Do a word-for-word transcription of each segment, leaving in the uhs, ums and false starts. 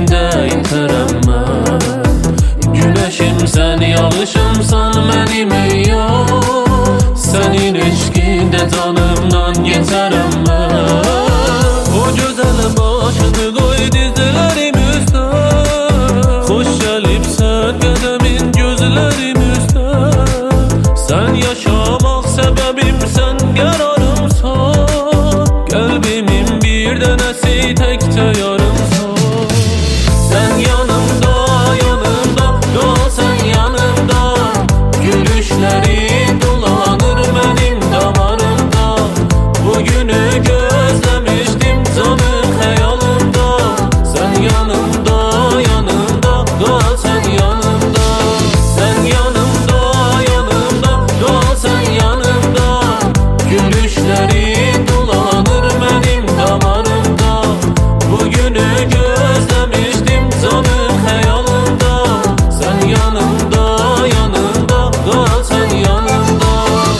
sendeyim teremmə. Güneşimsən, yağışımsan mənim ey yar. Sənin eşqində canımdan geçərəm mən. O gözəl başını qoy dizlərim üstə. Xoş gəlibsən qədəmin gözlərim üstə. Sən yaşamaq səbəbimsən, qərarımsan. Qəlbimin bir dənəsi təkcə yarımsan. Sən yanımda, yanımda, qal sən yanımda. Gülüşlərin dolanır mənim damarımda. Bugünü gözləmişdim canım xəyalımda. Sən yanımda, yanımda, qal sən yanımda. Sən yanımda, yanımda, qal sən yanımda. Gülüşlərin dolanır mənim damarımda. Bugünü gözləmişdim canım xəyalımda. Sən yanımda, yanımda, qal sən yanımda.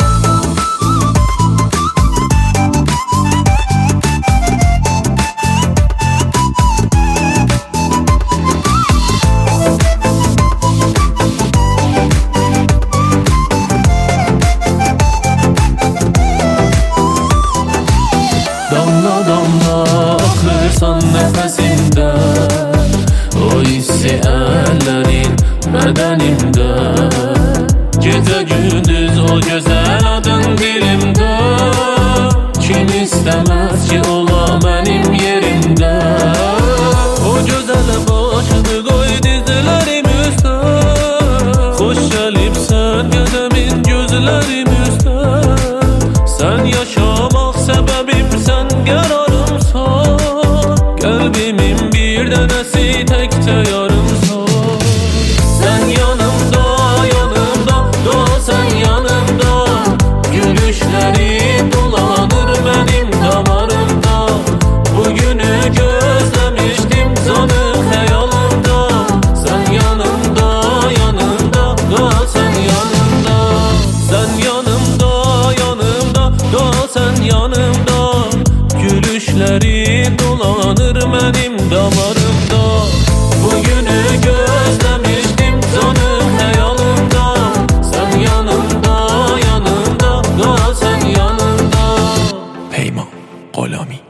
Damla damla axırsan nəfəsimdə. O hissi əllərin bədənimdə. Gecə gündüz o gözəl adın dilimdə. Kim istəməz ki ola mənim yerimdə. O gözəl başını qoy dizlərim üstə. Xoş gəlibsən qədəmin gözlərim üstə. Sən yaşamaq səbəbimsən, qərarımsan. Qəlbimin bir dənəsi təkcə yarımsan. Sən yanımda, yanımda, qal sən yanımda. Gülüşlərin dolanır mənim damarımda. Bugünü gözləmişdim canım xəyalımda. Sən yanımda, yanımda, qal sən yanımda. Sən yanımda, yanımda, qal sən yanımda. Gülüşlərin dolanır mənim damarımda. Bugünü gözləmişdim canım xəyalımda. Sən yanımda, yanımda, qal sən yanımda. Peyman Qolami.